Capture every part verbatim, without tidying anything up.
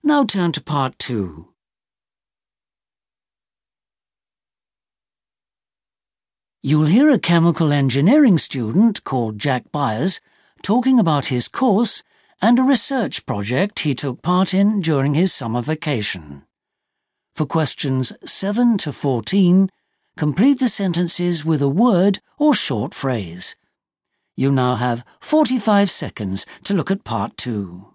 Now turn to part two. You'll hear a chemical engineering student called Jack Byers talking about his course and a research project he took part in during his summer vacation. For questions seven to fourteen, complete the sentences with a word or short phrase. You now have forty-five seconds to look at part two.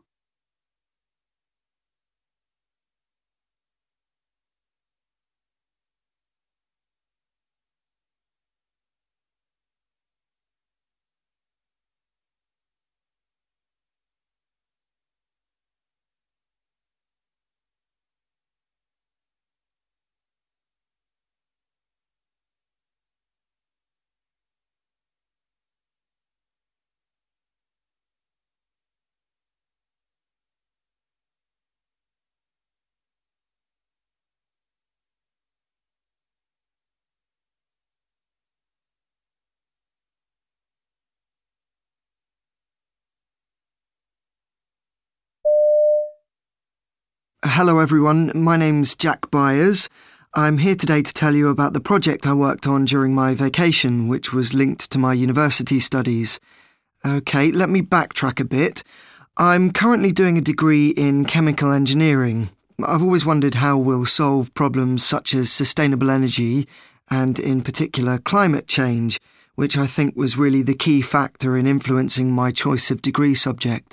Hello everyone, my name's Jack Byers. I'm here today to tell you about the project I worked on during my vacation, which was linked to my university studies. OK, let me backtrack a bit. I'm currently doing a degree in chemical engineering. I've always wondered how we'll solve problems such as sustainable energy and, in particular, climate change, which I think was really the key factor in influencing my choice of degree subject.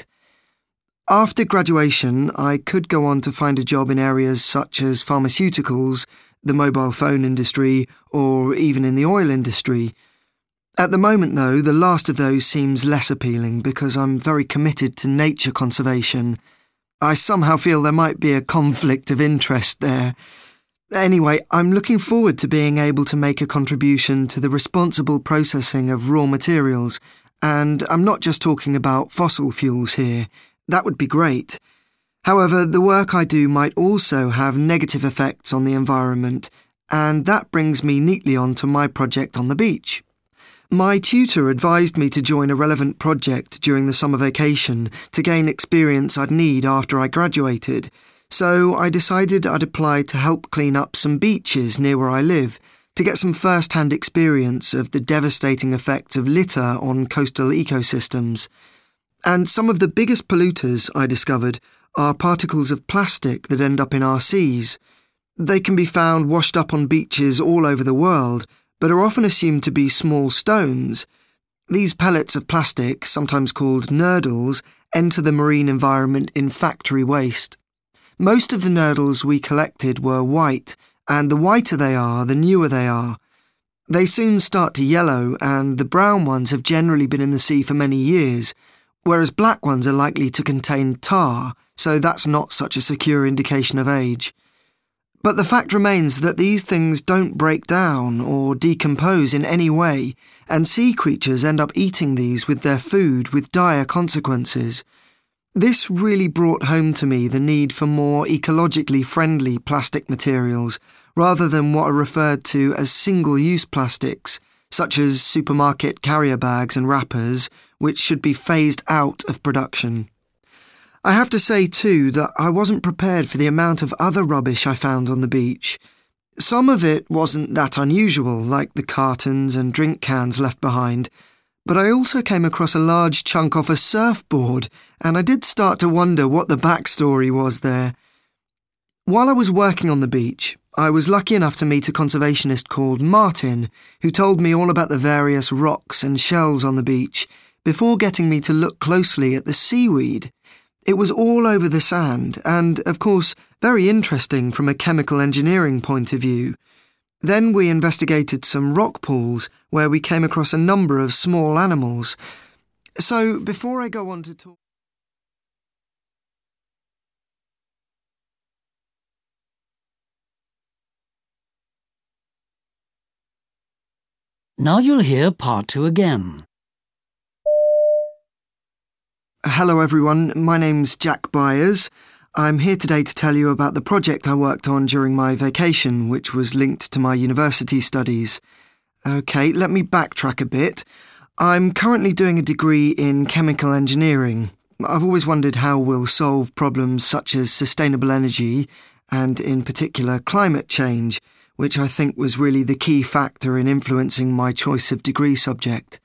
After graduation, I could go on to find a job in areas such as pharmaceuticals, the mobile phone industry, or even in the oil industry. At the moment, though, the last of those seems less appealing because I'm very committed to nature conservation. I somehow feel there might be a conflict of interest there. Anyway, I'm looking forward to being able to make a contribution to the responsible processing of raw materials, and I'm not just talking about fossil fuels here. That would be great. However, the work I do might also have negative effects on the environment, and that brings me neatly on to my project on the beach. My tutor advised me to join a relevant project during the summer vacation to gain experience I'd need after I graduated, so I decided I'd apply to help clean up some beaches near where I live to get some first-hand experience of the devastating effects of litter on coastal ecosystems. And some of the biggest polluters, I discovered, are particles of plastic that end up in our seas. They can be found washed up on beaches all over the world, but are often assumed to be small stones. These pellets of plastic, sometimes called nurdles, enter the marine environment in factory waste. Most of the nurdles we collected were white, and the whiter they are, the newer they are. They soon start to yellow, and the brown ones have generally been in the sea for many years, whereas black ones are likely to contain tar, so that's not such a secure indication of age. But the fact remains that these things don't break down or decompose in any way, and sea creatures end up eating these with their food with dire consequences. This really brought home to me the need for more ecologically friendly plastic materials, rather than what are referred to as single-use plastics, such as supermarket carrier bags and wrappers, which should be phased out of production. I have to say, too, that I wasn't prepared for the amount of other rubbish I found on the beach. Some of it wasn't that unusual, like the cartons and drink cans left behind, but I also came across a large chunk off a surfboard, and I did start to wonder what the backstory was there. While I was working on the beach, I was lucky enough to meet a conservationist called Martin, who told me all about the various rocks and shells on the beach, before getting me to look closely at the seaweed. It was all over the sand and, of course, very interesting from a chemical engineering point of view. Then we investigated some rock pools where we came across a number of small animals. So, before I go on to talk... Now you'll hear part two again. Hello everyone, my name's Jack Byers. I'm here today to tell you about the project I worked on during my vacation, which was linked to my university studies. OK, let me backtrack a bit. I'm currently doing a degree in chemical engineering. I've always wondered how we'll solve problems such as sustainable energy and, in particular, climate change, which I think was really the key factor in influencing my choice of degree subject.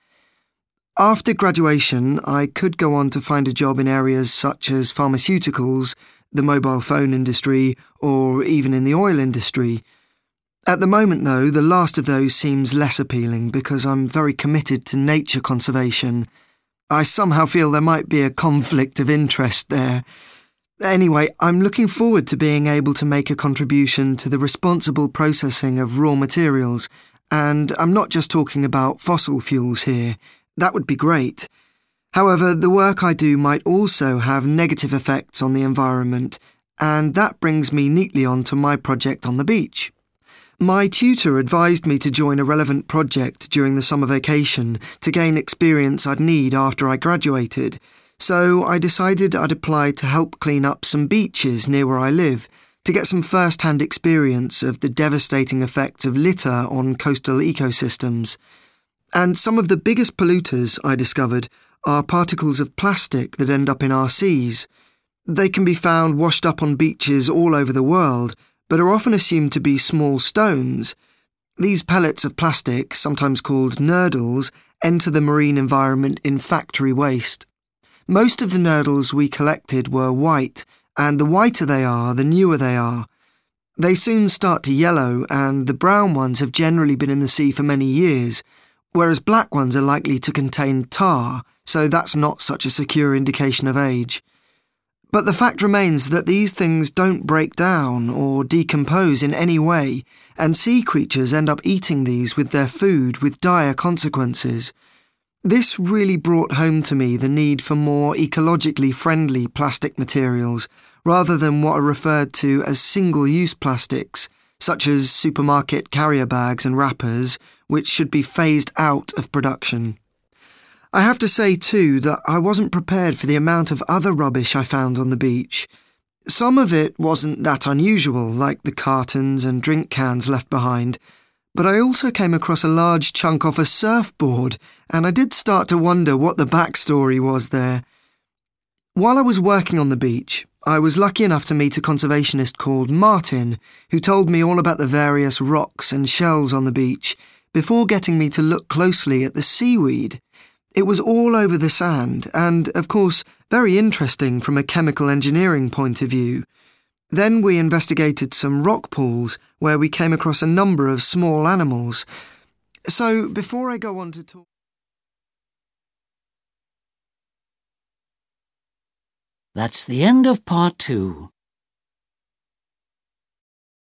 After graduation, I could go on to find a job in areas such as pharmaceuticals, the mobile phone industry, or even in the oil industry. At the moment, though, the last of those seems less appealing because I'm very committed to nature conservation. I somehow feel there might be a conflict of interest there. Anyway, I'm looking forward to being able to make a contribution to the responsible processing of raw materials, and I'm not just talking about fossil fuels here. That would be great. However, the work I do might also have negative effects on the environment, and that brings me neatly on to my project on the beach. My tutor advised me to join a relevant project during the summer vacation to gain experience I'd need after I graduated, so I decided I'd apply to help clean up some beaches near where I live to get some first-hand experience of the devastating effects of litter on coastal ecosystems. And some of the biggest polluters, I discovered, are particles of plastic that end up in our seas. They can be found washed up on beaches all over the world, but are often assumed to be small stones. These pellets of plastic, sometimes called nurdles, enter the marine environment in factory waste. Most of the nurdles we collected were white, and the whiter they are, the newer they are. They soon start to yellow, and the brown ones have generally been in the sea for many years, whereas black ones are likely to contain tar, so that's not such a secure indication of age. But the fact remains that these things don't break down or decompose in any way, and sea creatures end up eating these with their food with dire consequences. This really brought home to me the need for more ecologically friendly plastic materials, rather than what are referred to as single-use plastics, such as supermarket carrier bags and wrappers, which should be phased out of production. I have to say, too, that I wasn't prepared for the amount of other rubbish I found on the beach. Some of it wasn't that unusual, like the cartons and drink cans left behind, but I also came across a large chunk off a surfboard, and I did start to wonder what the backstory was there. While I was working on the beach, I was lucky enough to meet a conservationist called Martin, who told me all about the various rocks and shells on the beach, before getting me to look closely at the seaweed. It was all over the sand and, of course, very interesting from a chemical engineering point of view. Then we investigated some rock pools where we came across a number of small animals. So, before I go on to talk... That's the end of part two.